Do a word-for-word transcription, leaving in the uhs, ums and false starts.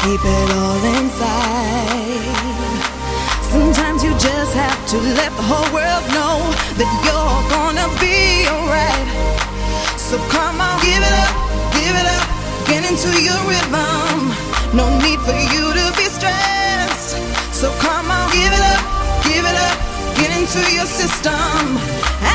keep it all inside. Sometimes you just have to let the whole world know that you're gonna be alright. So come on, give it up, give it up, get into your rhythm. No need for you to be stressed. So come on, give it up, give it up, get into your system